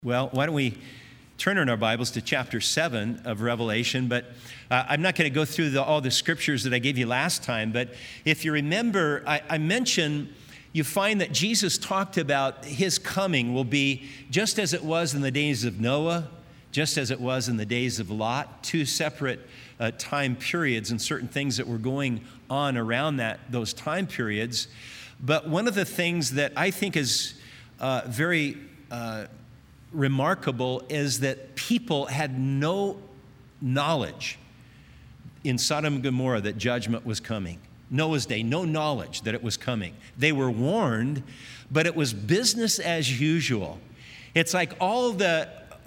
Well, why don't we turn in our Bibles to chapter 7 of Revelation, but I'm not going to go through all the scriptures that I gave you last time, but if you remember, I mentioned you find that Jesus talked about his coming will be just as it was in the days of Noah, just as it was in the days of Lot, two separate time periods and certain things that were going on around those time periods. But one of the things that I think is very remarkable is that people had no knowledge in Sodom and Gomorrah that judgment was coming. Noah's day, no knowledge that it was coming. They were warned, but it was business as usual. It's like all the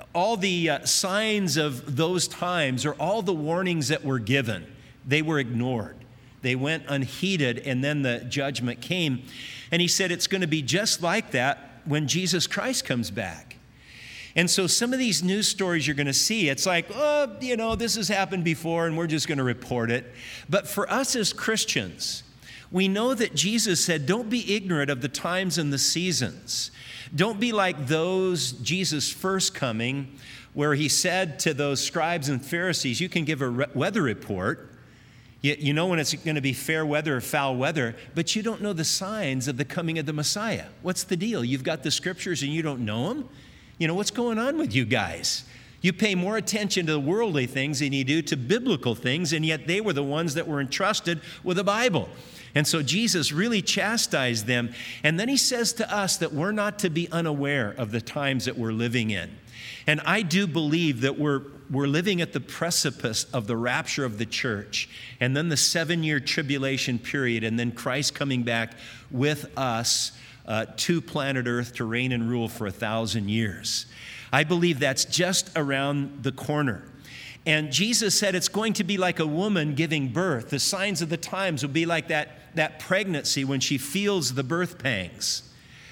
signs of those times, or all the warnings that were given, they were ignored. They went unheeded, and then the judgment came. And he said it's going to be just like that when Jesus Christ comes back. And so some of these news stories you're going to see, it's like, this has happened before and we're just going to report it. But for us as Christians, we know that Jesus said, don't be ignorant of the times and the seasons. Don't be like those Jesus' first coming, where he said to those scribes and Pharisees, you can give a weather report. You know when it's going to be fair weather or foul weather, but you don't know the signs of the coming of the Messiah. What's the deal? You've got the scriptures and you don't know them? You know, what's going on with you guys? You pay more attention to the worldly things than you do to biblical things, and yet they were the ones that were entrusted with the Bible. And so Jesus really chastised them. And then he says to us that we're not to be unaware of the times that we're living in. And I do believe that we're living at the precipice of the rapture of the church, and then the 7-year tribulation period, and then Christ coming back with us to planet Earth to reign and rule for 1,000 years. I believe that's just around the corner. And Jesus said it's going to be like a woman giving birth. The signs of the times will be like that pregnancy when she feels the birth pangs.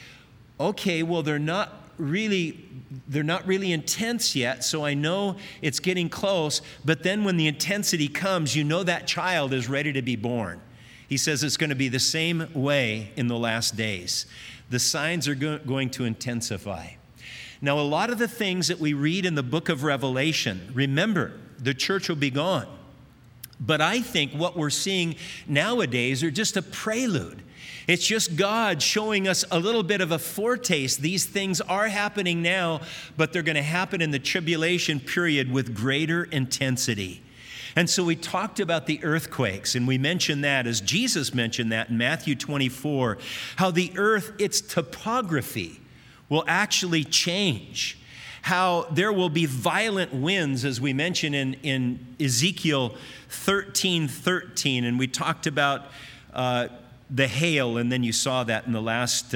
Okay, well, they're not really intense yet, so I know it's getting close. But then when the intensity comes, you know that child is ready to be born. He says it's going to be the same way in the last days. The signs are going to intensify. Now, a lot of the things that we read in the book of Revelation, remember, the church will be gone. But I think what we're seeing nowadays are just a prelude. It's just God showing us a little bit of a foretaste. These things are happening now, but they're going to happen in the tribulation period with greater intensity. And so we talked about the earthquakes, and we mentioned that, as Jesus mentioned that in Matthew 24, how the earth, its topography will actually change, how there will be violent winds, as we mentioned in Ezekiel 13:13, and we talked about the hail, and then you saw that in the last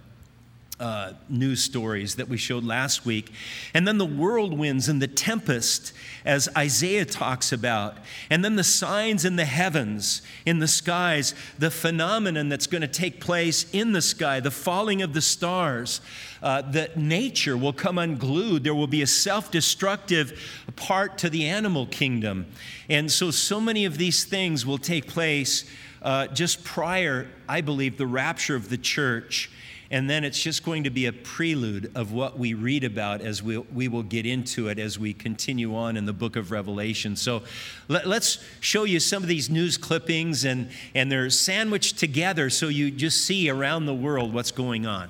news stories that we showed last week. And then the whirlwinds and the tempest, as Isaiah talks about. And then the signs in the heavens, in the skies, the phenomenon that's going to take place in the sky, the falling of the stars, that nature will come unglued. There will be a self-destructive part to the animal kingdom. And so many of these things will take place just prior, I believe, the rapture of the church. And then it's just going to be a prelude of what we read about as we will get into it as we continue on in the book of Revelation. So let's show you some of these news clippings, and they're sandwiched together so you just see around the world what's going on.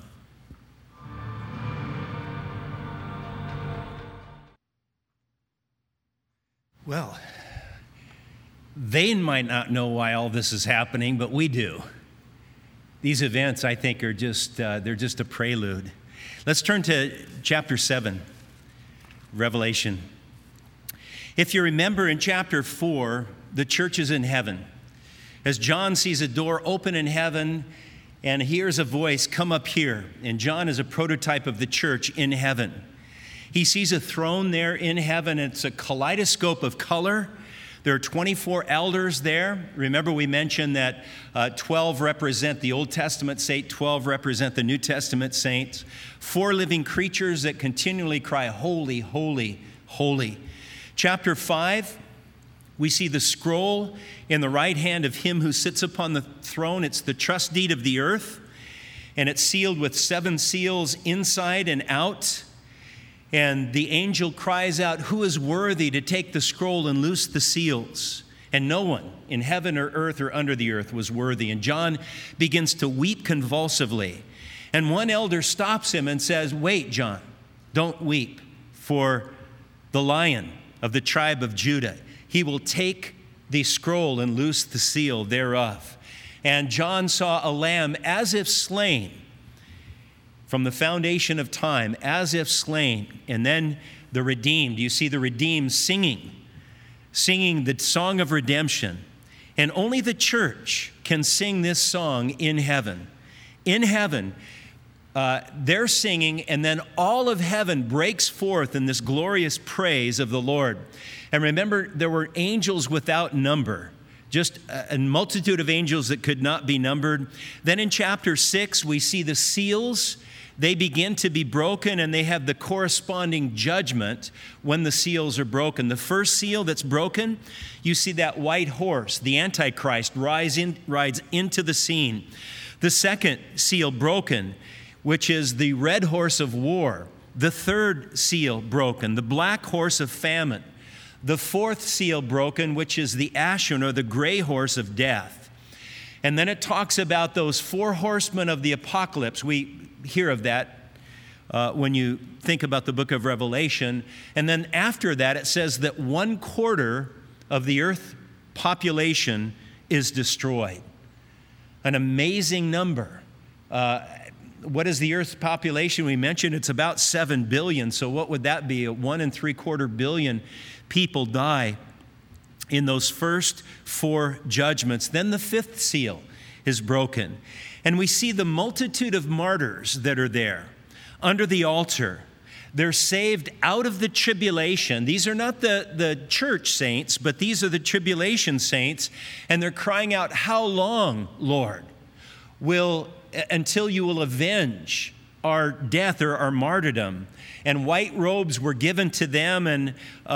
Well, they might not know why all this is happening, but we do. These events, I think, are they're just a prelude. Let's turn to chapter 7, Revelation. If you remember in chapter 4, the church is in heaven. As John sees a door open in heaven and hears a voice, come up here. And John is a prototype of the church in heaven. He sees a throne there in heaven. It's a kaleidoscope of color. There are 24 elders there. Remember, we mentioned that 12 represent the Old Testament saints, 12 represent the New Testament saints. 4 living creatures that continually cry, holy, holy, holy. Chapter 5, we see the scroll in the right hand of him who sits upon the throne. It's the trust deed of the earth, and it's sealed with 7 seals inside and out. And the angel cries out, "Who is worthy to take the scroll and loose the seals?" And no one in heaven or earth or under the earth was worthy. And John begins to weep convulsively. And one elder stops him and says, "Wait, John, don't weep, for the Lion of the tribe of Judah, he will take the scroll and loose the seal thereof." And John saw a lamb as if slain from the foundation of time, as if slain. And then the redeemed, you see the redeemed singing the song of redemption. And only the church can sing this song in heaven. In heaven, they're singing, and then all of heaven breaks forth in this glorious praise of the Lord. And remember, there were angels without number, just a multitude of angels that could not be numbered. Then in chapter 6, we see the seals. They begin to be broken, and they have the corresponding judgment when the seals are broken. The first seal that's broken, you see that white horse, the Antichrist, rides into the scene. The second seal broken, which is the red horse of war. The third seal broken, the black horse of famine. The fourth seal broken, which is the ashen or the gray horse of death. And then it talks about those four horsemen of the apocalypse. We hear of that when you think about the book of Revelation. And then after that, it says that 1/4 of the earth population is destroyed. An amazing number. What is the earth's population? We mentioned it's about 7 billion. So what would that be? 1 3/4 billion people die in those first 4 judgments. Then the fifth seal is broken. And we see the multitude of martyrs that are there under the altar. They're saved out of the tribulation. These are not the church saints, but these are the tribulation saints. And they're crying out, "How long, Lord, until you will avenge our death or our martyrdom?" And white robes were given to them, and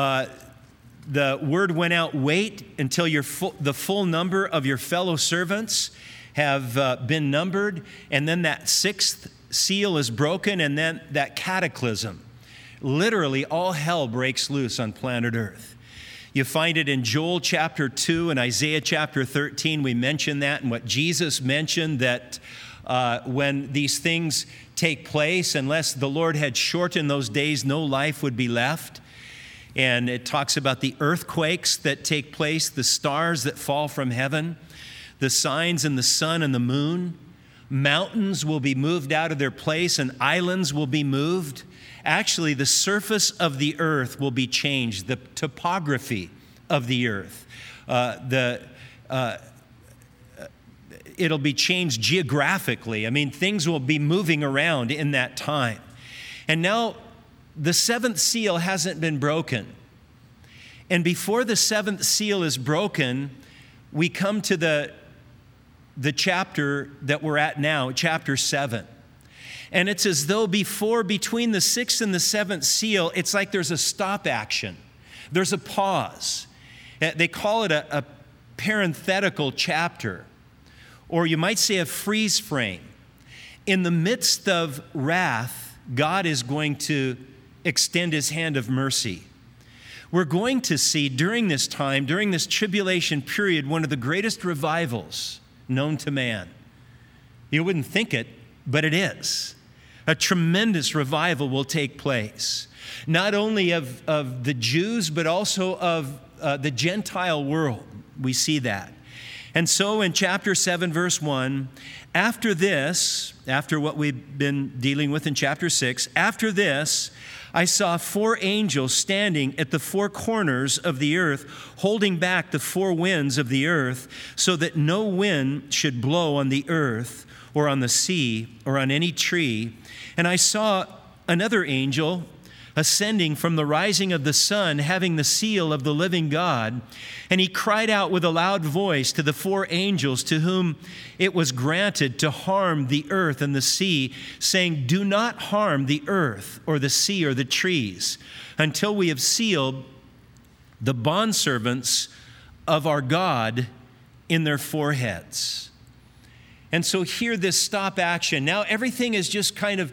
the word went out, "Wait until the full number of your fellow servants have been numbered." And then that sixth seal is broken, and then that cataclysm. Literally, all hell breaks loose on planet Earth. You find it in Joel chapter 2 and Isaiah chapter 13. We mentioned that, and what Jesus mentioned, that when these things take place, unless the Lord had shortened those days, no life would be left. And it talks about the earthquakes that take place, the stars that fall from heaven, the signs in the sun and the moon. Mountains will be moved out of their place, and islands will be moved. Actually, the surface of the earth will be changed, the topography of the earth. It'll be changed geographically. I mean, things will be moving around in that time. And now the seventh seal hasn't been broken. And before the seventh seal is broken, we come to the chapter that we're at now, chapter 7. And it's as though between the sixth and the seventh seal, it's like there's a stop action. There's a pause. They call it a parenthetical chapter, or you might say a freeze frame. In the midst of wrath, God is going to extend his hand of mercy. We're going to see during this time, during this tribulation period, one of the greatest revivals known to man. You wouldn't think it, but it is. A tremendous revival will take place, not only of the Jews, but also of the Gentile world. We see that. And so in chapter 7, verse 1, after what we've been dealing with in chapter 6, after this, I saw 4 angels standing at the 4 corners of the earth, holding back the 4 winds of the earth, so that no wind should blow on the earth or on the sea or on any tree. And I saw another angel ascending from the rising of the sun, having the seal of the living God. And he cried out with a loud voice to the 4 angels to whom it was granted to harm the earth and the sea, saying, "Do not harm the earth or the sea or the trees until we have sealed the bondservants of our God in their foreheads." And so here, this stop action. Now everything is just kind of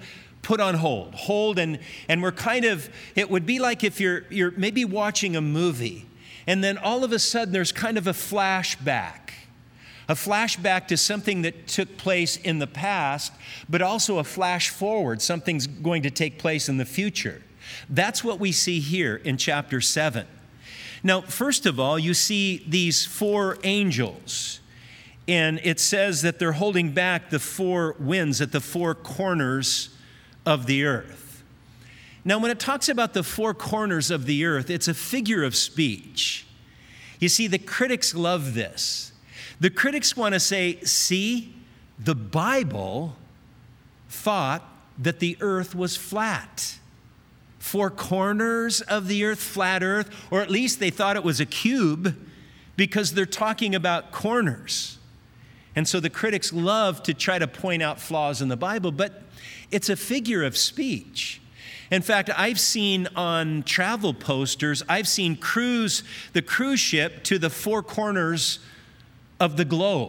put on hold, and we're kind of, it would be like if you're maybe watching a movie, and then all of a sudden there's kind of a flashback to something that took place in the past, but also a flash forward, something's going to take place in the future. That's what we see here in chapter 7. Now, first of all, you see these 4 angels, and it says that they're holding back the 4 winds at the 4 corners of the earth. Now, when it talks about the 4 corners of the earth, it's a figure of speech. You see, the critics love this. The critics want to say, see, the Bible thought that the earth was flat. 4 corners of the earth, flat earth, or at least they thought it was a cube because they're talking about corners. And so the critics love to try to point out flaws in the Bible, but it's a figure of speech. In fact, I've seen on travel posters, I've seen the cruise ship to the 4 corners of the globe.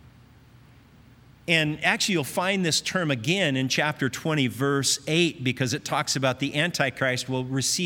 And actually, you'll find this term again in chapter 20, verse 8, because it talks about the Antichrist will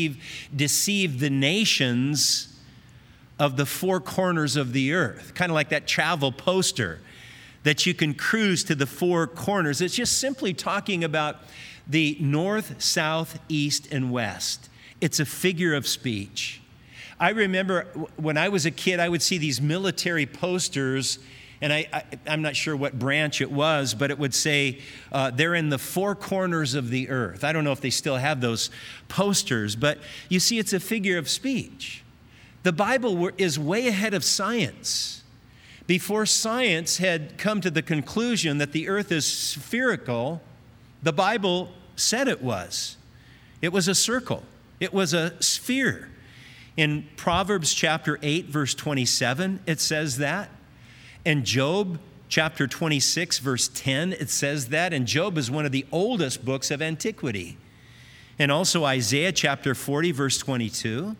deceive the nations of the 4 corners of the earth. Kind of like that travel poster that you can cruise to the 4 corners. It's just simply talking about the north, south, east, and west. It's a figure of speech. I remember when I was a kid, I would see these military posters, and I'm not sure what branch it was, but it would say, they're in the 4 corners of the earth. I don't know if they still have those posters, but you see, it's a figure of speech. The Bible is way ahead of science. Before science had come to the conclusion that the earth is spherical, the Bible said it was. It was a circle. It was a sphere. In Proverbs chapter 8, verse 27, it says that. In Job chapter 26, verse 10, it says that. And Job is one of the oldest books of antiquity. And also Isaiah chapter 40, verse 22.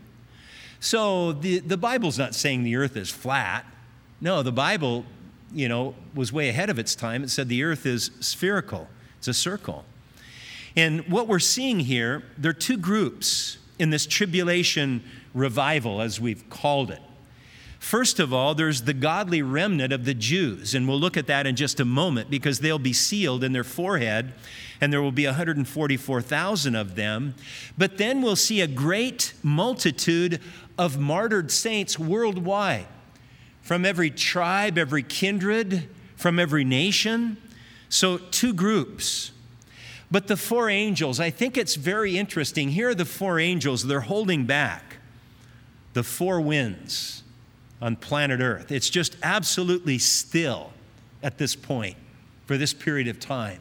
So the Bible's not saying the earth is flat. No, the Bible, was way ahead of its time. It said the earth is spherical. It's a circle. And what we're seeing here, there are 2 groups in this tribulation revival, as we've called it. First of all, there's the godly remnant of the Jews, and we'll look at that in just a moment because they'll be sealed in their forehead, and there will be 144,000 of them. But then we'll see a great multitude of martyred saints worldwide, from every tribe, every kindred, from every nation. So 2 groups. But the 4 angels, I think it's very interesting. Here are the 4 angels. They're holding back the 4 winds on planet Earth. It's just absolutely still at this point for this period of time.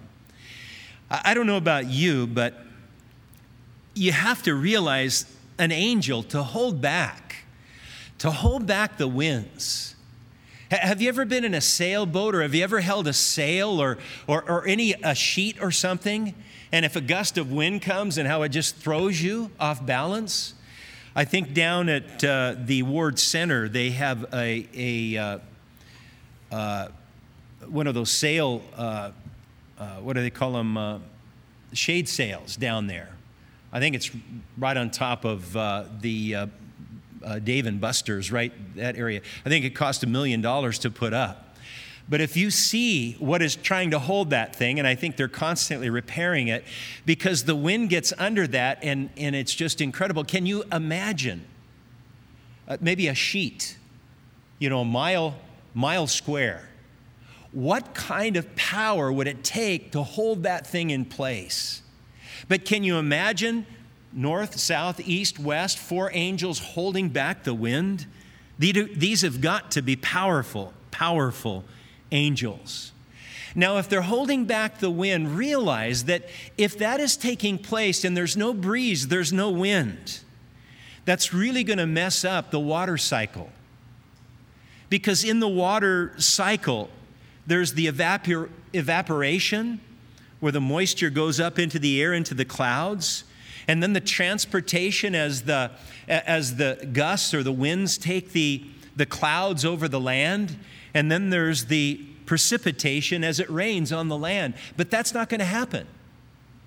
I don't know about you, but you have to realize an angel to hold back the winds. Have you ever been in a sailboat, or have you ever held a sail or a sheet or something? And if a gust of wind comes and how it just throws you off balance? I think down at the Ward Center, they have one of those sail, what do they call them? Shade sails down there. I think it's right on top of the Dave and Buster's, right, that area. I think it cost $1 million to put up. But if you see what is trying to hold that thing, and I think they're constantly repairing it, because the wind gets under that, and it's just incredible. Can you imagine maybe a sheet, a mile square? What kind of power would it take to hold that thing in place? But can you imagine north, south, east, west, 4 angels holding back the wind? These have got to be powerful angels. Now, if they're holding back the wind, realize that if that is taking place and there's no breeze, there's no wind, that's really going to mess up the water cycle. Because in the water cycle, there's the evaporation, where the moisture goes up into the air, into the clouds, and then the transportation as the gusts or the winds take the clouds over the land, and then there's the precipitation as it rains on the land. But that's not going to happen.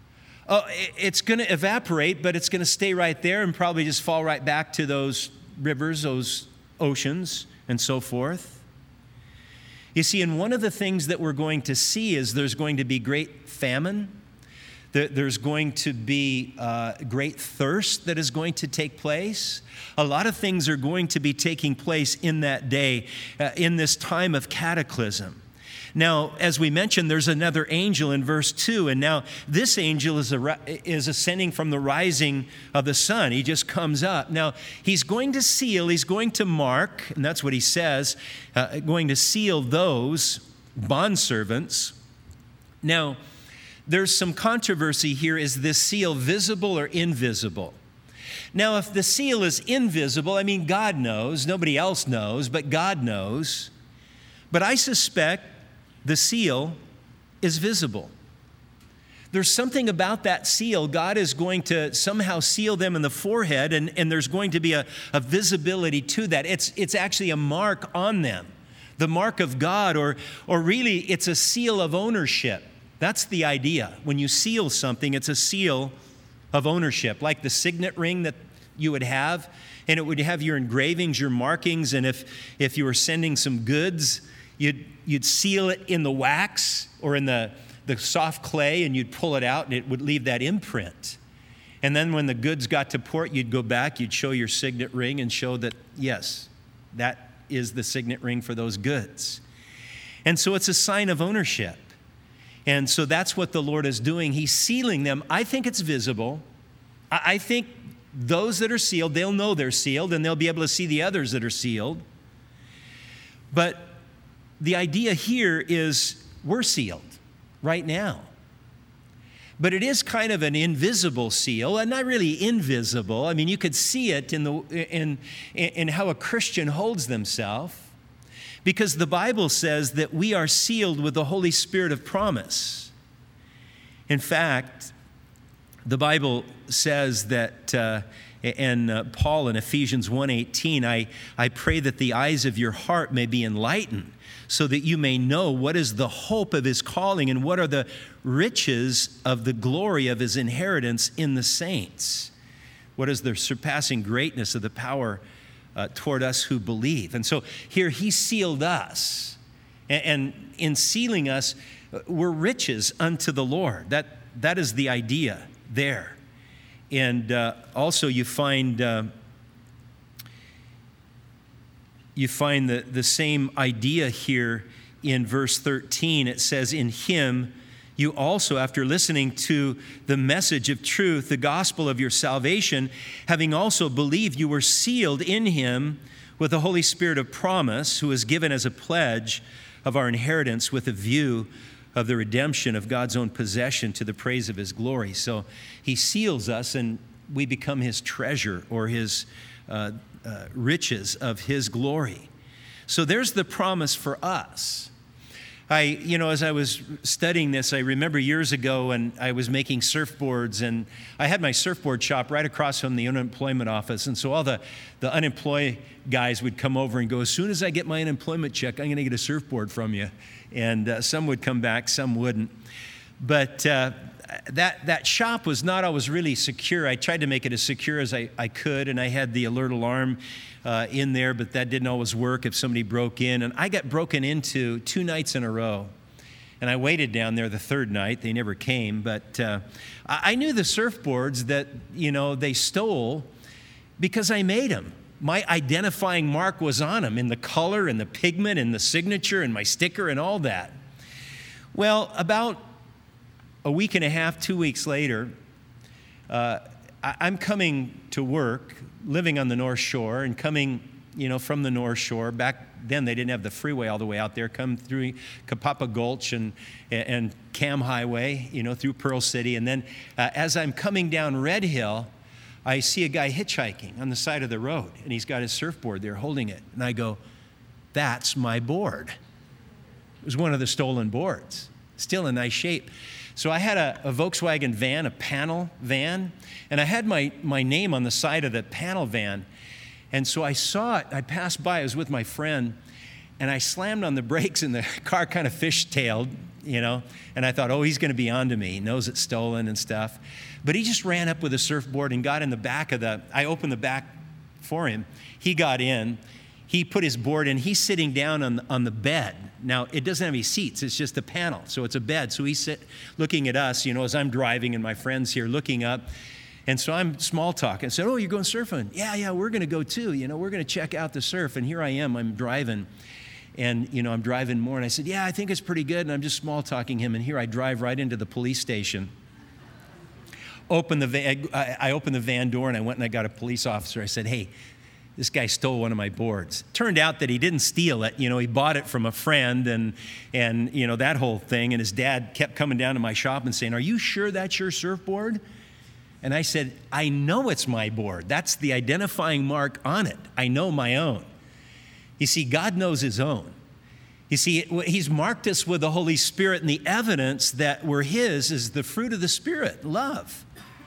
it's going to evaporate, but it's going to stay right there and probably just fall right back to those rivers, those oceans, and so forth. You see, and one of the things that we're going to see is there's going to be great famine. There's going to be great thirst that is going to take place. A lot of things are going to be taking place in that day, in this time of cataclysm. Now, as we mentioned, there's another angel in verse 2, and now this angel is ascending from the rising of the sun. He just comes up. Now, he's going to seal, he's going to mark, and that's what he says, going to seal those bondservants. Now, there's some controversy here. Is this seal visible or invisible? Now, if the seal is invisible, I mean, God knows, nobody else knows, but God knows. But I suspect the seal is visible. There's something about that seal. God is going to somehow seal them in the forehead, and there's going to be a visibility to that. It's actually a mark on them, the mark of God, or really it's a seal of ownership. That's the idea. When you seal something, it's a seal of ownership, like the signet ring that you would have, and it would have your engravings, your markings, and if you were sending some goods, you'd seal it in the wax or in the soft clay, and you'd pull it out, and it would leave that imprint. And then when the goods got to port, you'd go back, you'd show your signet ring and show that, yes, that is the signet ring for those goods. And so it's a sign of ownership. And so that's what the Lord is doing. He's sealing them. I think it's visible. I think those that are sealed, they'll know they're sealed, and they'll be able to see the others that are sealed. But the idea here is we're sealed right now. But it is kind of an invisible seal, and not really invisible. I mean, you could see it in how a Christian holds themselves. Because the Bible says that we are sealed with the Holy Spirit of promise. In fact, the Bible says that, and Paul in Ephesians 1:18, I pray that the eyes of your heart may be enlightened, so that you may know what is the hope of his calling and what are the riches of the glory of his inheritance in the saints. What is the surpassing greatness of the power toward us who believe. And so here he sealed us. And in sealing us, we're riches unto the Lord. That is the idea there. And also you find the same idea here in verse 13. It says, in him you also, after listening to the message of truth, the gospel of your salvation, having also believed, you were sealed in him with the Holy Spirit of promise, who is given as a pledge of our inheritance with a view of the redemption of God's own possession to the praise of his glory. So he seals us and we become his treasure, or his riches of his glory. So there's the promise for us. As I was studying this, I remember years ago, and I was making surfboards, and I had my surfboard shop right across from the unemployment office. And so all the unemployed guys would come over and go, as soon as I get my unemployment check, I'm going to get a surfboard from you. And some would come back, some wouldn't. But that shop was not always really secure. I tried to make it as secure as I could, and I had the alert alarm in there, but that didn't always work if somebody broke in. And I got broken into 2 nights in a row. And I waited down there the third night. They never came. But I knew the surfboards that, they stole because I made them. My identifying mark was on them, in the color and the pigment and the signature and my sticker and all that. Well, about a week and a half, 2 weeks later, I'm coming to work, living on the North Shore, and coming, from the North Shore. Back then, they didn't have the freeway all the way out there. Come through Kapapa Gulch and Cam Highway, through Pearl City. And then as I'm coming down Red Hill, I see a guy hitchhiking on the side of the road, and he's got his surfboard there holding it. And I go, that's my board. It was one of the stolen boards, still in nice shape. So I had a Volkswagen van, a panel van, and I had my name on the side of the panel van. And so I saw it. I passed by. I was with my friend, And I slammed on the brakes, and the car kind of fishtailed, and I thought, oh, he's going to be onto me. He knows it's stolen and stuff. But he just ran up with a surfboard and got in the back I opened the back for him. He got in. He put his board in. He's sitting down on the bed. Now, it doesn't have any seats. It's just a panel. So it's a bed. So he's looking at us, as I'm driving, and my friends here looking up. And so I'm small talking. I said, oh, you're going surfing? Yeah, we're going to go too. We're going to check out the surf. And here I am. I'm driving. And, I'm driving more. And I said, yeah, I think it's pretty good. And I'm just small talking him. And here I drive right into the police station. I opened the van door, and I went and I got a police officer. I said, hey, this guy stole one of my boards. Turned out that he didn't steal it. He bought it from a friend and that whole thing. And his dad kept coming down to my shop and saying, are you sure that's your surfboard? And I said, I know it's my board. That's the identifying mark on it. I know my own. You see, God knows his own. You see, he's marked us with the Holy Spirit, and the evidence that we're his is the fruit of the Spirit, love.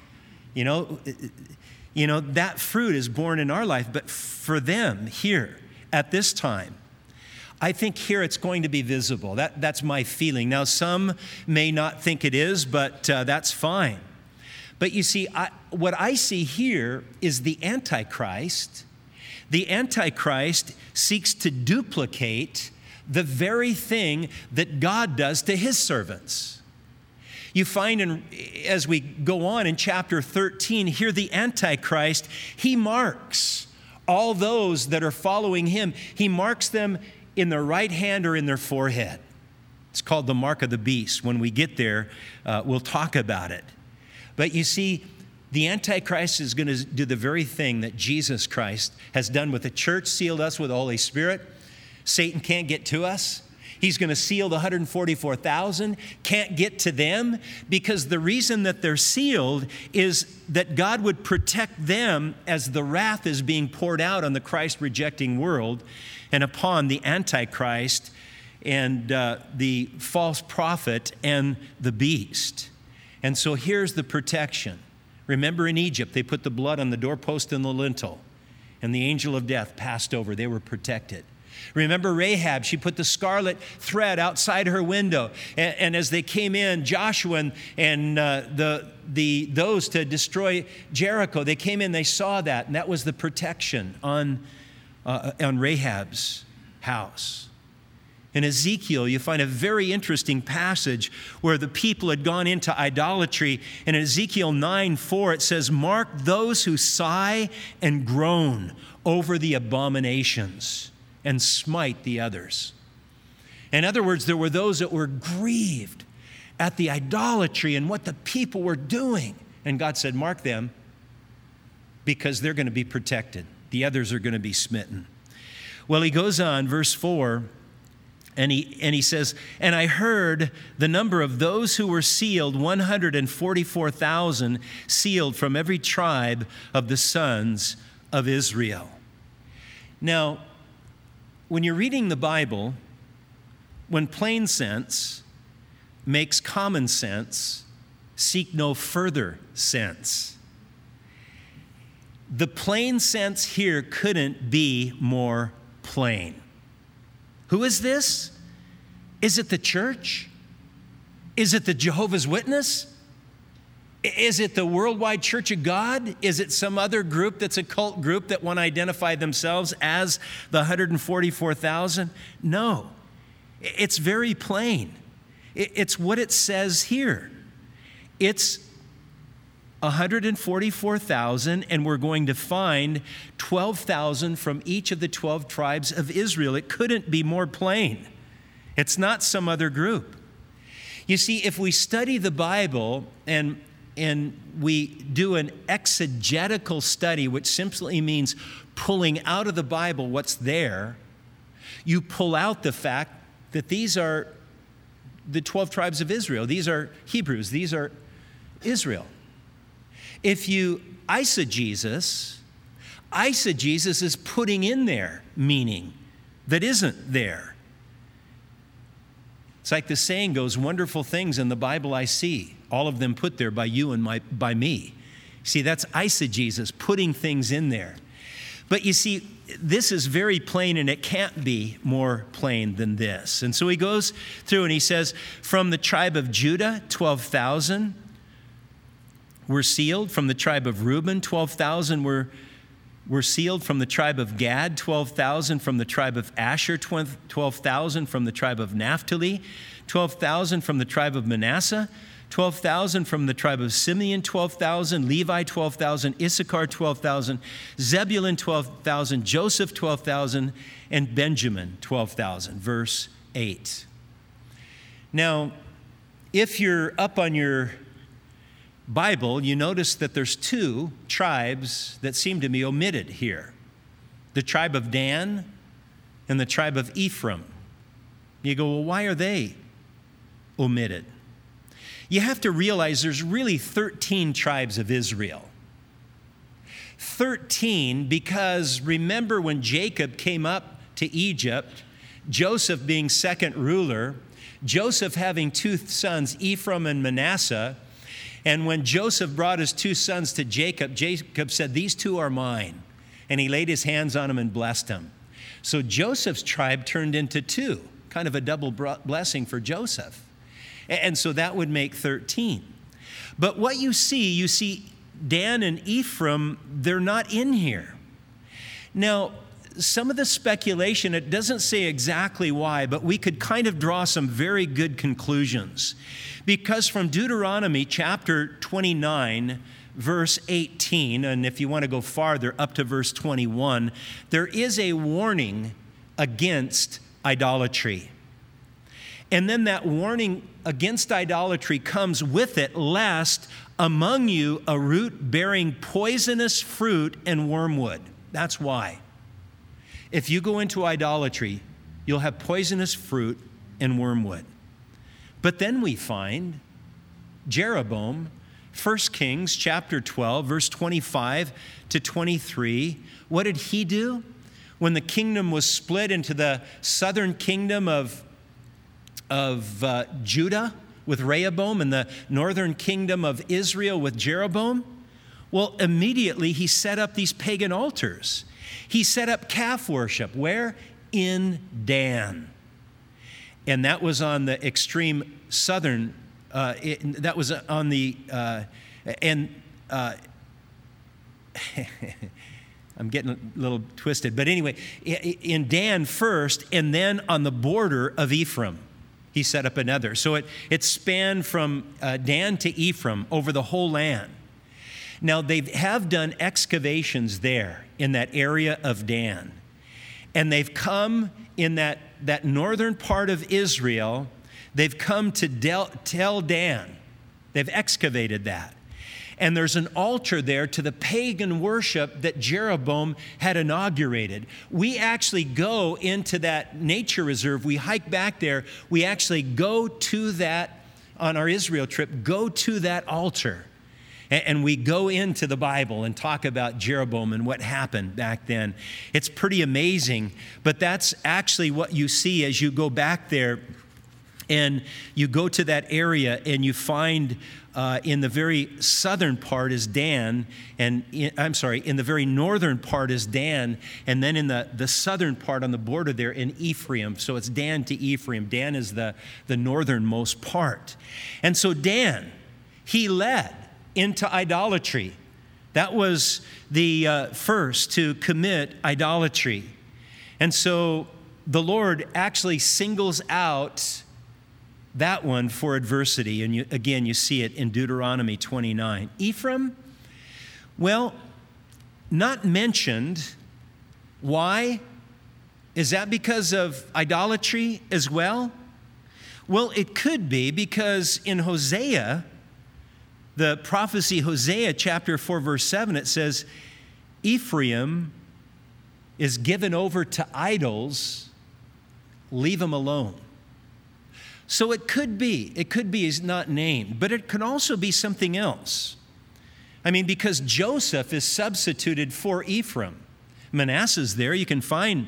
That fruit is born in our life, but for them here at this time, I think here it's going to be visible. That's my feeling. Now, some may not think it is, but that's fine. But you see, what I see here is the Antichrist. The Antichrist seeks to duplicate the very thing that God does to his servants. You find as we go on in chapter 13, here the Antichrist, he marks all those that are following him. He marks them in their right hand or in their forehead. It's called the mark of the beast. When we get there, we'll talk about it. But you see, the Antichrist is going to do the very thing that Jesus Christ has done with the church, sealed us with the Holy Spirit. Satan can't get to us. He's going to seal the 144,000, can't get to them, because the reason that they're sealed is that God would protect them as the wrath is being poured out on the Christ-rejecting world and upon the Antichrist and the false prophet and the beast. And so here's the protection. Remember in Egypt, they put the blood on the doorpost and the lintel, and the angel of death passed over. They were protected. Remember Rahab, she put the scarlet thread outside her window. And as they came in, Joshua and those to destroy Jericho, they came in, they saw that, and that was the protection on Rahab's house. In Ezekiel, you find a very interesting passage where the people had gone into idolatry. And in Ezekiel 9:4, it says, mark those who sigh and groan over the abominations and smite the others. In other words, there were those that were grieved at the idolatry and what the people were doing. And God said, mark them, because they're going to be protected. The others are going to be smitten. Well, he goes on, verse 4, and he says, and I heard the number of those who were sealed, 144,000 sealed from every tribe of the sons of Israel. Now, when you're reading the Bible, when plain sense makes common sense, seek no further sense. The plain sense here couldn't be more plain. Who is this? Is it the church? Is it the Jehovah's Witness? Is it the Worldwide Church of God? Is it some other group that's a cult group that want to identify themselves as the 144,000? No. It's very plain. It's what it says here. It's 144,000, and we're going to find 12,000 from each of the 12 tribes of Israel. It couldn't be more plain. It's not some other group. You see, if we study the Bible and we do an exegetical study, which simply means pulling out of the Bible what's there, you pull out the fact that these are the 12 tribes of Israel. These are Hebrews. These are Israel. If you eisegesis is putting in there meaning that isn't there. It's like the saying goes, wonderful things in the Bible I see, all of them put there by you and by me. See, that's eisegesis, putting things in there. But you see, this is very plain, and it can't be more plain than this. And so he goes through and he says, from the tribe of Judah, 12,000 were sealed. From the tribe of Reuben, 12,000 were sealed. From the tribe of Gad, 12,000. From the tribe of Asher, 12,000. From the tribe of Naphtali, 12,000. From the tribe of Manasseh, 12,000. From the tribe of Simeon, 12,000. Levi, 12,000. Issachar, 12,000. Zebulun, 12,000. Joseph, 12,000. And Benjamin, 12,000. Verse 8. Now, if you're up on your Bible, you notice that there's two tribes that seem to be omitted here. The tribe of Dan and the tribe of Ephraim. You go, well, why are they omitted? You have to realize there's really 13 tribes of Israel. 13 because remember when Jacob came up to Egypt, Joseph being second ruler, Joseph having two sons, Ephraim and Manasseh, and when Joseph brought his two sons to Jacob, Jacob said, these two are mine. And he laid his hands on them and blessed them. So Joseph's tribe turned into two, kind of a double blessing for Joseph. And so that would make 13. But what you see Dan and Ephraim, they're not in here. Now, some of the speculation, it doesn't say exactly why, but we could kind of draw some very good conclusions. Because from Deuteronomy chapter 29, verse 18, and if you want to go farther, up to verse 21, there is a warning against idolatry. And then that warning against idolatry comes with it, lest among you a root bearing poisonous fruit and wormwood. That's why. If you go into idolatry, you'll have poisonous fruit and wormwood. But then we find Jeroboam, 1 Kings chapter 12, verse 25 to 23. What did he do? When the kingdom was split into the southern kingdom of Judah with Rehoboam and the northern kingdom of Israel with Jeroboam, well, immediately he set up these pagan altars. He set up calf worship. Where? In Dan. And that was on the extreme southern, that was on the, I'm getting a little twisted. But anyway, in Dan first, and then on the border of Ephraim, he set up another. So it spanned from Dan to Ephraim over the whole land. Now, they have done excavations there in that area of Dan. And they've come in that northern part of Israel, they've come to Tel Dan. They've excavated that. And there's an altar there to the pagan worship that Jeroboam had inaugurated. We actually go into that nature reserve. We hike back there. We actually go to that, on our Israel trip, go to that altar. And we go into the Bible and talk about Jeroboam and what happened back then. It's pretty amazing, but that's actually what you see as you go back there and you go to that area and you find in the very southern part is Dan, and in the very northern part is Dan, and then in the southern part on the border there in Ephraim. So it's Dan to Ephraim. Dan is the northernmost part. And so Dan, he led into idolatry. That was the first to commit idolatry. And so the Lord actually singles out that one for adversity. And you see it in Deuteronomy 29. Ephraim, well, not mentioned. Why? Is that because of idolatry as well? Well, it could be because in Hosea, the prophecy Hosea chapter 4 verse 7, it says, Ephraim is given over to idols, leave him alone. So it could be he's not named, but it could also be something else. I mean, because Joseph is substituted for Ephraim. Manasseh's there. You can find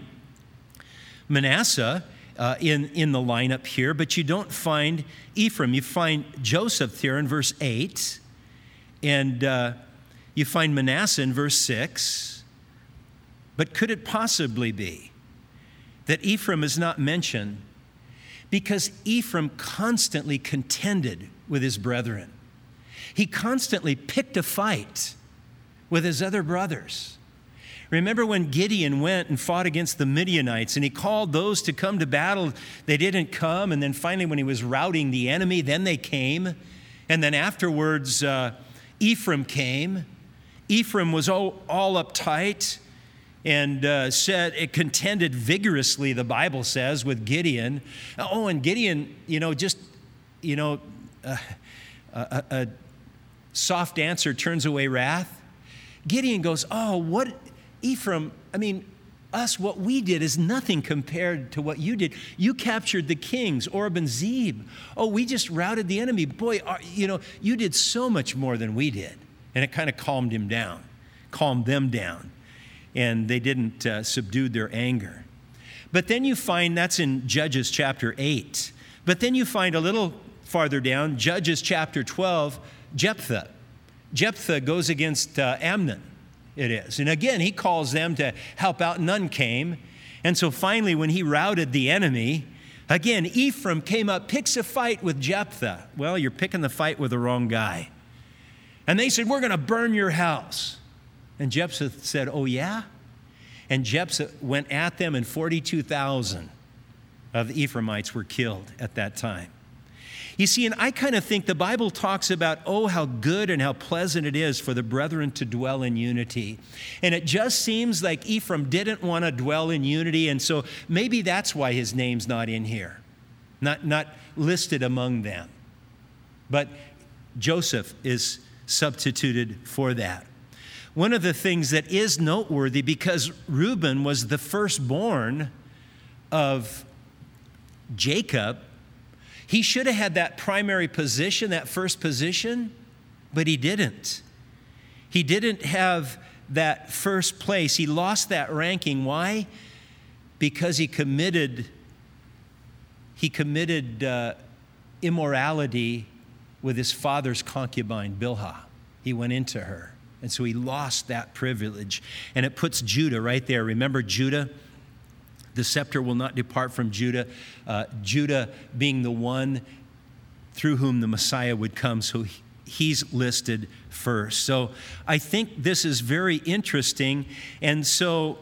Manasseh in the lineup here, but you don't find Ephraim. You find Joseph here in verse 8, and you find Manasseh in verse 6. But could it possibly be that Ephraim is not mentioned because Ephraim constantly contended with his brethren? He constantly picked a fight with his other brothers. Remember when Gideon went and fought against the Midianites and he called those to come to battle, they didn't come. And then finally when he was routing the enemy, then they came. And then afterwards, Ephraim came. Ephraim was all uptight and it contended vigorously, the Bible says, with Gideon. Oh, and Gideon, a soft answer turns away wrath. Gideon goes, oh, what, Ephraim, what we did is nothing compared to what you did. You captured the kings, Oreb and Zeeb. Oh, we just routed the enemy. Boy, you did so much more than we did. And it kind of calmed them down. And they didn't subdue their anger. But then you find, that's in Judges chapter 8. But then you find a little farther down, Judges chapter 12, Jephthah. Jephthah goes against Amnon, it is. And again, he calls them to help out. None came. And so finally, when he routed the enemy, again, Ephraim came up, picks a fight with Jephthah. Well, you're picking the fight with the wrong guy. And they said, we're going to burn your house. And Jephthah said, oh, yeah? And Jephthah went at them, and 42,000 of the Ephraimites were killed at that time. You see, and I kind of think the Bible talks about, oh, how good and how pleasant it is for the brethren to dwell in unity. And it just seems like Ephraim didn't want to dwell in unity, and so maybe that's why his name's not in here, not listed among them. But Joseph is substituted for that. One of the things that is noteworthy, because Reuben was the firstborn of Jacob, he should have had that primary position, that first position, but he didn't. He didn't have that first place. He lost that ranking. Why? Because he committed immorality with his father's concubine, Bilhah. He went into her. And so he lost that privilege. And it puts Judah right there. Remember Judah? The scepter will not depart from Judah. Judah being the one through whom the Messiah would come. So he's listed first. So I think this is very interesting. And so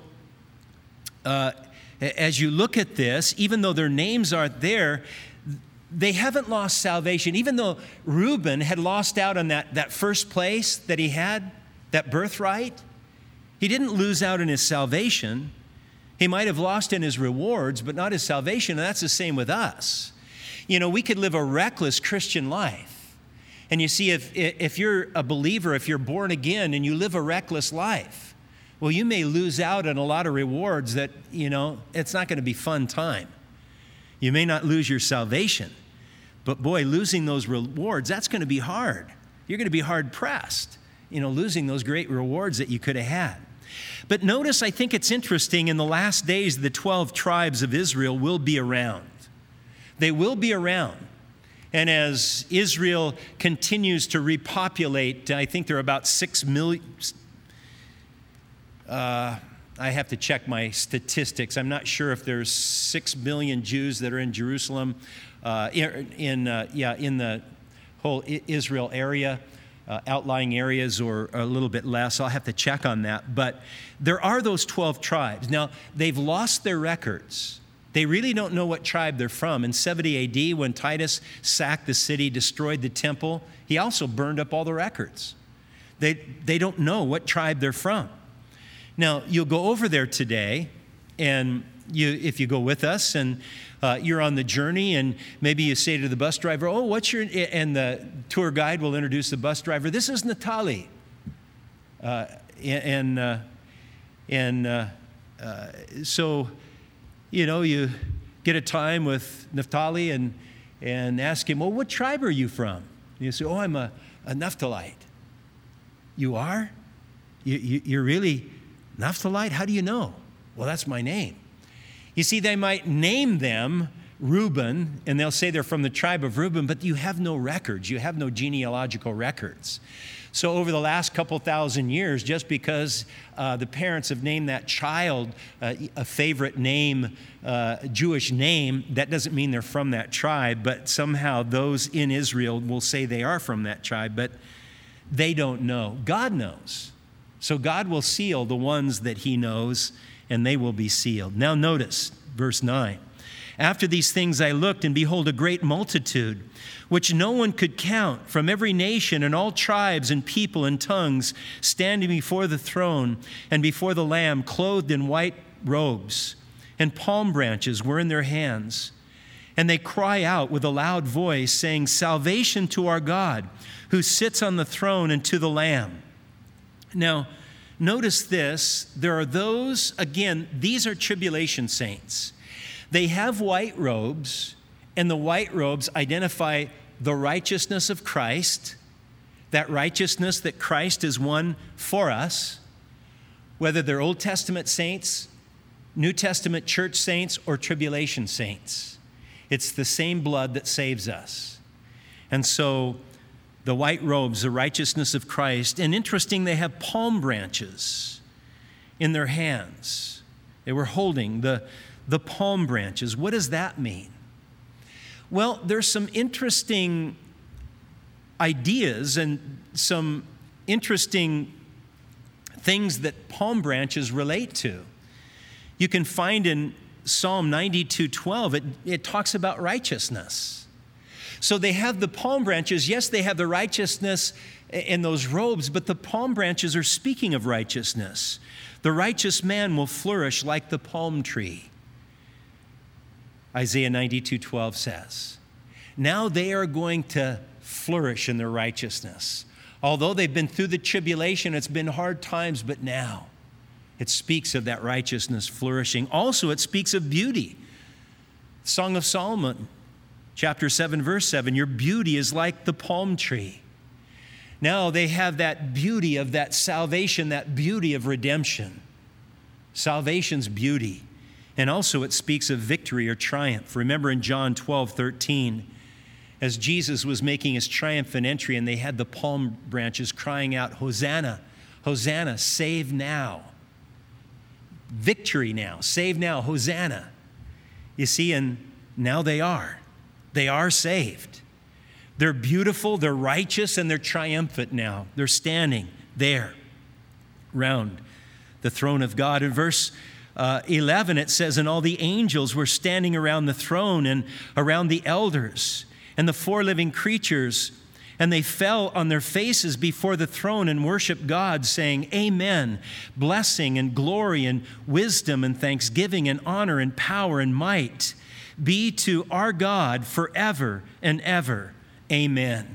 as you look at this, even though their names aren't there, they haven't lost salvation. Even though Reuben had lost out on that first place that he had, that birthright, he didn't lose out on his salvation. He might have lost in his rewards, but not his salvation. And that's the same with us. We could live a reckless Christian life. And you see, if you're a believer, if you're born again and you live a reckless life, well, you may lose out on a lot of rewards that, it's not going to be fun time. You may not lose your salvation, but boy, losing those rewards, that's going to be hard. You're going to be hard pressed, losing those great rewards that you could have had. But notice, I think it's interesting, in the last days, the 12 tribes of Israel will be around. They will be around. And as Israel continues to repopulate, I think there are about 6 million. I have to check my statistics. I'm not sure if there's 6 million Jews that are in Jerusalem, in the whole Israel area. Outlying areas, or a little bit less. I'll have to check on that. But there are those 12 tribes. Now, they've lost their records. They really don't know what tribe they're from. In 70 AD, when Titus sacked the city, destroyed the temple, he also burned up all the records. They don't know what tribe they're from. Now, you'll go over there today, and if you go with us, and you're on the journey, and maybe you say to the bus driver, oh, what's your, and the tour guide will introduce the bus driver. This is Natali. So, you get a time with Naphtali and ask him, well, what tribe are you from? And you say, oh, I'm a Naphthalite. You are? You're really Naphthalite? How do you know? Well, that's my name. You see, they might name them Reuben, and they'll say they're from the tribe of Reuben, but you have no records. You have no genealogical records. So over the last couple thousand years, just because the parents have named that child a favorite name, Jewish name, that doesn't mean they're from that tribe, but somehow those in Israel will say they are from that tribe, but they don't know. God knows. So God will seal the ones that he knows, and they will be sealed. Now notice, verse 9. After these things I looked, and behold, a great multitude, which no one could count, from every nation and all tribes and people and tongues, standing before the throne and before the Lamb, clothed in white robes, and palm branches were in their hands. And they cry out with a loud voice, saying, Salvation to our God, who sits on the throne, and to the Lamb. Now, notice this. There are those, again, these are tribulation saints. They have white robes, and the white robes identify the righteousness of Christ, that righteousness that Christ has won for us, whether they're Old Testament saints, New Testament church saints, or tribulation saints. It's the same blood that saves us. And so the white robes, the righteousness of Christ, and interesting, they have palm branches in their hands. They were holding the palm branches. What does that mean? Well, there's some interesting ideas and some interesting things that palm branches relate to. You can find in Psalm 92:12, it talks about righteousness. So they have the palm branches. Yes, they have the righteousness in those robes, but the palm branches are speaking of righteousness. The righteous man will flourish like the palm tree. Isaiah 92:12 says. Now they are going to flourish in their righteousness. Although they've been through the tribulation, it's been hard times, but now it speaks of that righteousness flourishing. Also, it speaks of beauty. Song of Solomon, chapter 7, verse 7, your beauty is like the palm tree. Now they have that beauty of that salvation, that beauty of redemption. Salvation's beauty. And also it speaks of victory or triumph. Remember in John 12:13, as Jesus was making his triumphant entry and they had the palm branches crying out, Hosanna, Hosanna, save now. Victory now, save now, Hosanna. You see, and now they are. They are saved. They're beautiful, they're righteous, and they're triumphant now. They're standing there around the throne of God. In verse 11, it says, and all the angels were standing around the throne and around the elders and the four living creatures, and they fell on their faces before the throne and worshiped God, saying, Amen, blessing and glory and wisdom and thanksgiving and honor and power and might be to our God forever and ever. Amen.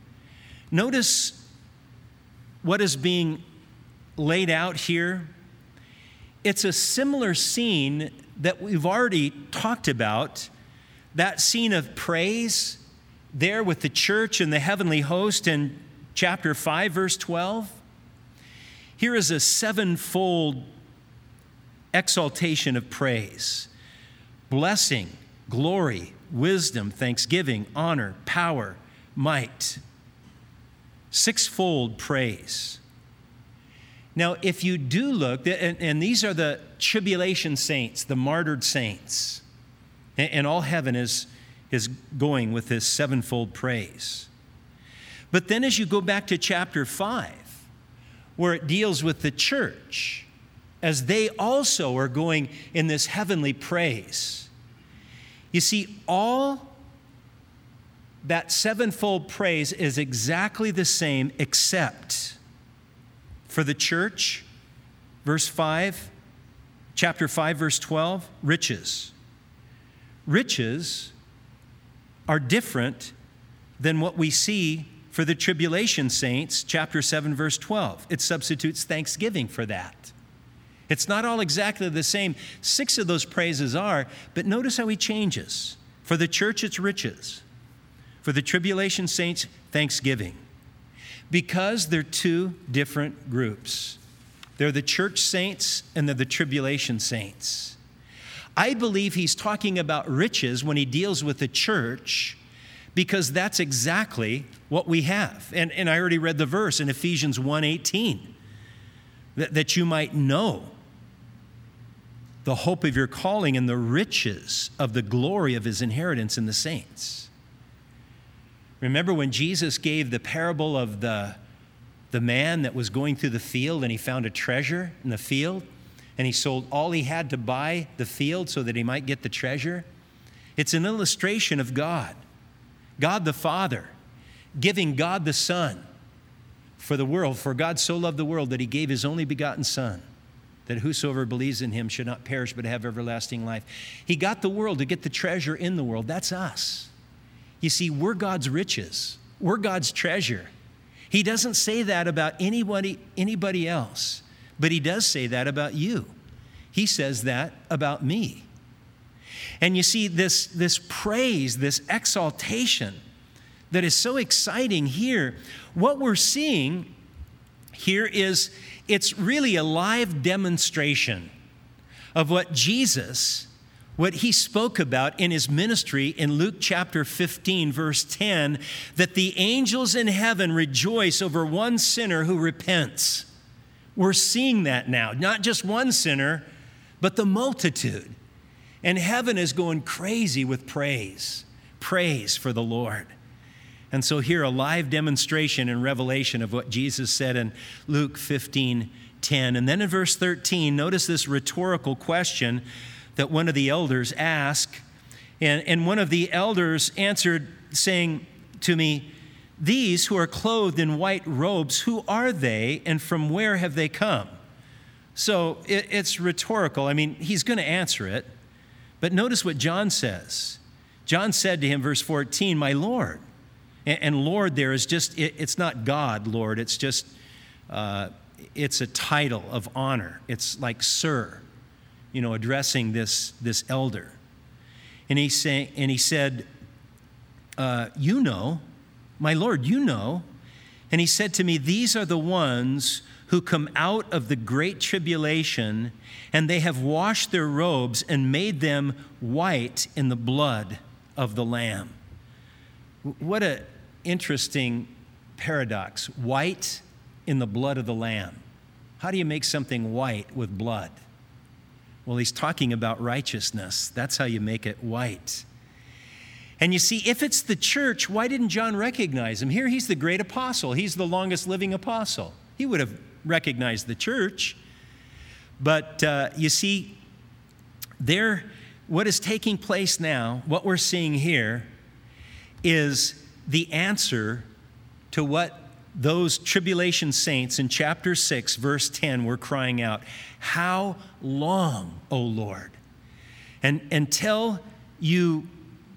Notice what is being laid out here. It's a similar scene that we've already talked about, that scene of praise there with the church and the heavenly host in chapter 5, verse 12. Here is a sevenfold exaltation of praise. Blessing, glory, wisdom, thanksgiving, honor, power, might. Sixfold praise. Now, if you do look, and these are the tribulation saints, the martyred saints, and all heaven is going with this sevenfold praise. But then as you go back to chapter 5, where it deals with the church, as they also are going in this heavenly praise, you see, all that sevenfold praise is exactly the same, except for the church, verse 5, chapter 5, verse 12, riches. Riches are different than what we see for the tribulation saints, chapter 7, verse 12. It substitutes thanksgiving for that. It's not all exactly the same. 6 of those praises are, but notice how he changes. For the church, it's riches. For the tribulation saints, thanksgiving. Because they're two different groups. They're the church saints and they're the tribulation saints. I believe he's talking about riches when he deals with the church because that's exactly what we have. And I already read the verse in Ephesians 1:18, that you might know the hope of your calling and the riches of the glory of his inheritance in the saints. Remember when Jesus gave the parable of the man that was going through the field and he found a treasure in the field and he sold all he had to buy the field so that he might get the treasure? It's an illustration of God the Father giving God the Son for the world. For God so loved the world that he gave his only begotten Son, that whosoever believes in him should not perish but have everlasting life. He got the world to get the treasure in the world. That's us. You see, we're God's riches. We're God's treasure. He doesn't say that about anybody else, but he does say that about you. He says that about me. And you see, this praise, this exaltation that is so exciting here, what we're seeing here is it's really a live demonstration of what Jesus, what he spoke about in his ministry in Luke chapter 15, verse 10, that the angels in heaven rejoice over one sinner who repents. We're seeing that now, not just one sinner, but the multitude. And heaven is going crazy with praise for the Lord. And so here, a live demonstration in Revelation of what Jesus said in Luke 15:10. And then in verse 13, notice this rhetorical question that one of the elders asked. And one of the elders answered, saying to me, "These who are clothed in white robes, who are they, and from where have they come?" So it's rhetorical. I mean, he's going to answer it. But notice what John says. John said to him, verse 14, "My Lord." And Lord there is just, it's not God, Lord. It's just, it's a title of honor. It's like sir, addressing this elder. And he said, "You know, my Lord, you know." And he said to me, "These are the ones who come out of the great tribulation, and they have washed their robes and made them white in the blood of the Lamb." What an interesting paradox. White in the blood of the Lamb. How do you make something white with blood? Well, he's talking about righteousness. That's how you make it white. And you see, if it's the church, why didn't John recognize him? Here he's the great apostle. He's the longest living apostle. He would have recognized the church. But you see, what is taking place now, what we're seeing here, is the answer to what those tribulation saints in chapter 6, verse 10 were crying out. "How long, O Lord?" And until you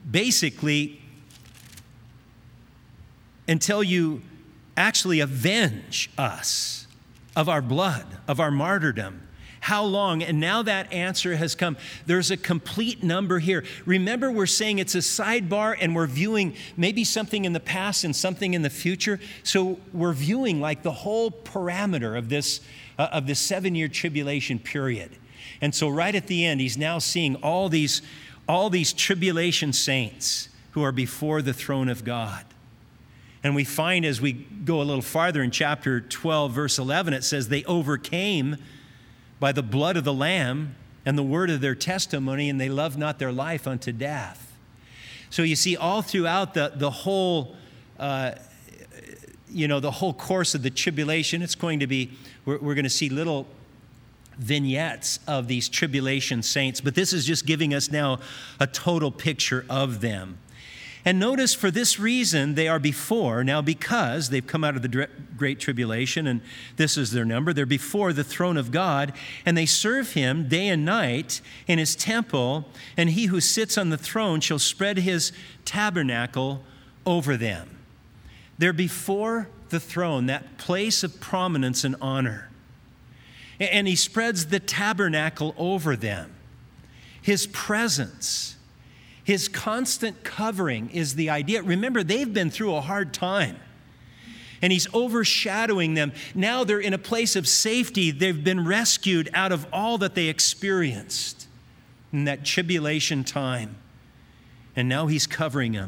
actually avenge us of our blood, of our martyrdom. How long? And now that answer has come. There's a complete number here. Remember, we're saying it's a sidebar and we're viewing maybe something in the past and something in the future. So we're viewing like the whole parameter of this 7-year tribulation period. And so right at the end, he's now seeing all these tribulation saints who are before the throne of God. And we find as we go a little farther in chapter 12, verse 11, it says they overcame by the blood of the Lamb and the word of their testimony, and they loved not their life unto death. So you see, all throughout the whole, the whole course of the tribulation, it's going to be, we're going to see little vignettes of these tribulation saints, but this is just giving us now a total picture of them. And notice, for this reason, they are before, now because they've come out of the great tribulation, and this is their number, they're before the throne of God, and they serve him day and night in his temple, and he who sits on the throne shall spread his tabernacle over them. They're before the throne, that place of prominence and honor. And he spreads the tabernacle over them. His presence, his constant covering is the idea. Remember, they've been through a hard time, and he's overshadowing them. Now they're in a place of safety. They've been rescued out of all that they experienced in that tribulation time. And now he's covering them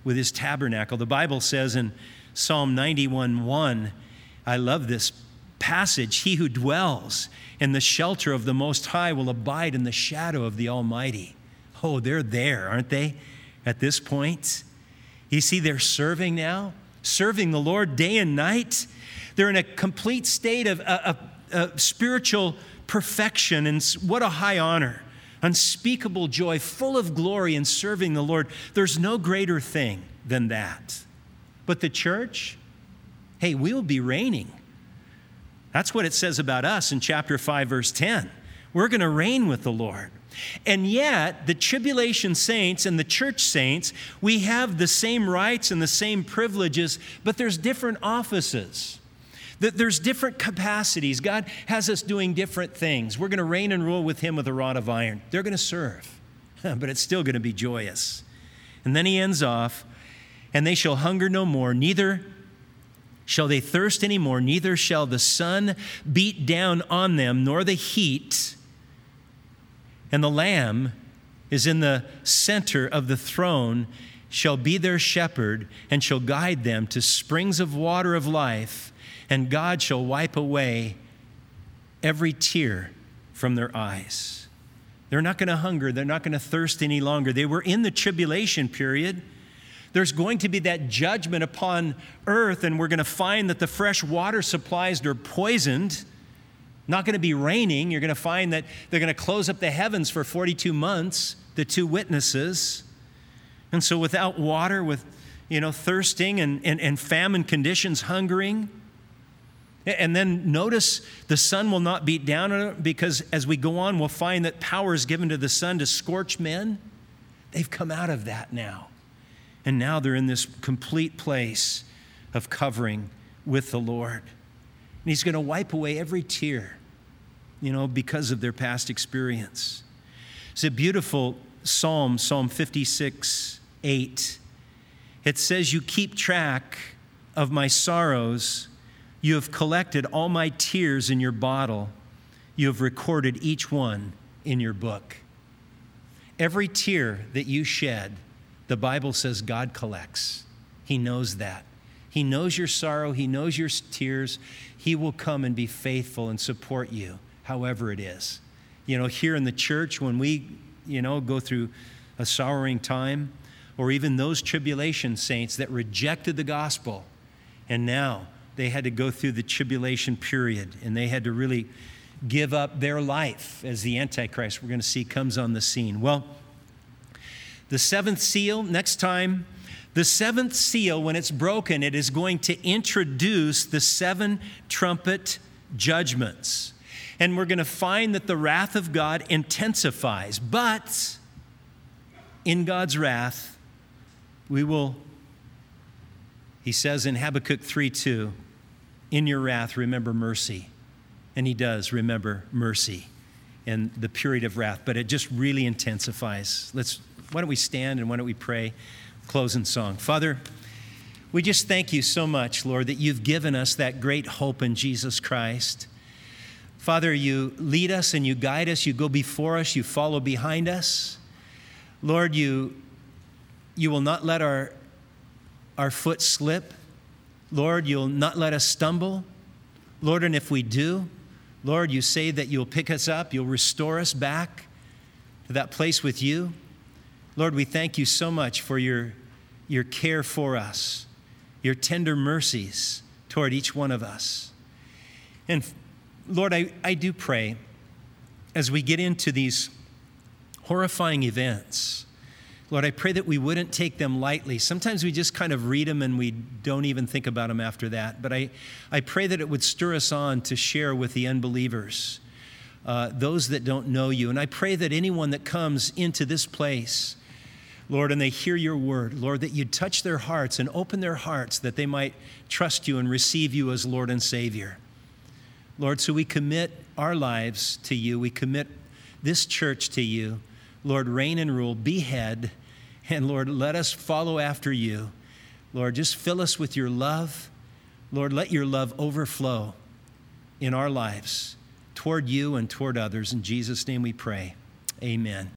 with his tabernacle. The Bible says in Psalm 91:1, I love this passage, he who dwells in the shelter of the Most High will abide in the shadow of the Almighty. Oh, they're there, aren't they, at this point? You see, they're serving now, serving the Lord day and night. They're in a complete state of spiritual perfection, and what a high honor, unspeakable joy, full of glory in serving the Lord. There's no greater thing than that. But the church, hey, we'll be reigning. That's what it says about us in chapter 5, verse 10. We're going to reign with the Lord. And yet, the tribulation saints and the church saints, we have the same rights and the same privileges, but there's different offices. There's different capacities. God has us doing different things. We're going to reign and rule with him with a rod of iron. They're going to serve, but it's still going to be joyous. And then he ends off, and they shall hunger no more, neither shall they thirst any more, neither shall the sun beat down on them, nor the heat. And the Lamb is in the center of the throne, shall be their shepherd, and shall guide them to springs of water of life, and God shall wipe away every tear from their eyes. They're not going to hunger. They're not going to thirst any longer. They were in the tribulation period. There's going to be that judgment upon earth, and we're going to find that the fresh water supplies are poisoned. Not going to be raining. You're going to find that they're going to close up the heavens for 42 months, the two witnesses. And so without water, with thirsting and famine conditions, hungering. And then notice the sun will not beat down on it, because as we go on, we'll find that power is given to the sun to scorch men. They've come out of that now. And now they're in this complete place of covering with the Lord. And he's going to wipe away every tear, because of their past experience. It's a beautiful psalm, Psalm 56:8. It says, you keep track of my sorrows. You have collected all my tears in your bottle. You have recorded each one in your book. Every tear that you shed, the Bible says God collects. He knows that. He knows your sorrow. He knows your tears. He will come and be faithful and support you, however it is. Here in the church, when we, go through a sorrowing time, or even those tribulation saints that rejected the gospel, and now they had to go through the tribulation period, and they had to really give up their life as the Antichrist, we're going to see, comes on the scene. Well, the seventh seal, next time, the seventh seal, when it's broken, it is going to introduce the 7 trumpet judgments. And we're going to find that the wrath of God intensifies. But in God's wrath, he says in Habakkuk 3:2, in your wrath, remember mercy. And he does remember mercy in the period of wrath, but it just really intensifies. Why don't we stand and why don't we pray? Closing song. Father, we just thank you so much, Lord, that you've given us that great hope in Jesus Christ. Father, you lead us and you guide us. You go before us. You follow behind us. Lord, you will not let our foot slip. Lord, you'll not let us stumble. Lord, and if we do, Lord, you say that you'll pick us up. You'll restore us back to that place with you. Lord, we thank you so much for your care for us, your tender mercies toward each one of us. And Lord, I do pray as we get into these horrifying events, Lord, I pray that we wouldn't take them lightly. Sometimes we just kind of read them and we don't even think about them after that. But I pray that it would stir us on to share with the unbelievers, those that don't know you. And I pray that anyone that comes into this place, Lord, and they hear your word, Lord, that you'd touch their hearts and open their hearts that they might trust you and receive you as Lord and Savior. Lord, so we commit our lives to you. We commit this church to you. Lord, reign and rule, be head, and Lord, let us follow after you. Lord, just fill us with your love. Lord, let your love overflow in our lives toward you and toward others. In Jesus' name we pray. Amen.